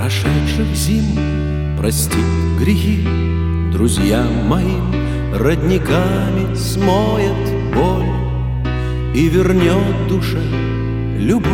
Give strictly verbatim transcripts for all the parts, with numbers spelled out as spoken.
прошедших зим простит грехи друзьям моим, родниками смоет боль и вернет душе любовь.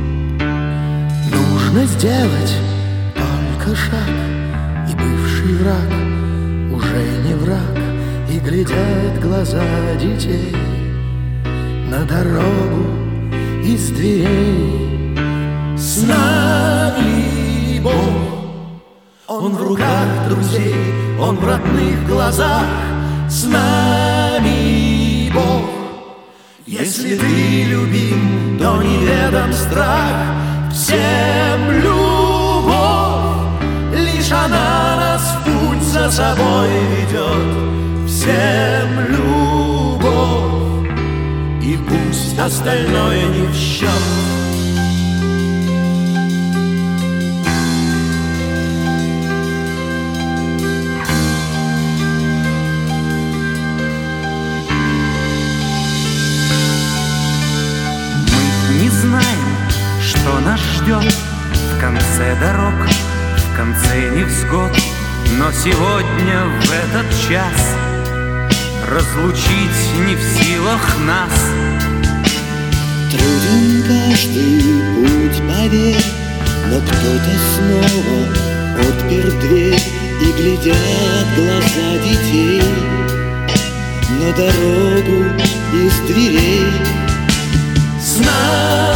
Нужно сделать только шаг, и бывший враг уже не враг, и глядят глаза детей на дорогу из дверей. С нами Бог, Он в руках друзей, Он в родных глазах. С нами Бог, если ты любим, то неведом страх. Всем любовь, лишь она нас в путь за собой ведет. Всем любовь, и пусть остальное не в счет. Мы не знаем, что нас ждет в конце дорог, в конце невзгод, но сегодня, в этот час, разлучить не в силах нас. Труден каждый путь, поверь, но кто-то снова отпер дверь, и глядят глаза детей на дорогу из дверей. Знай,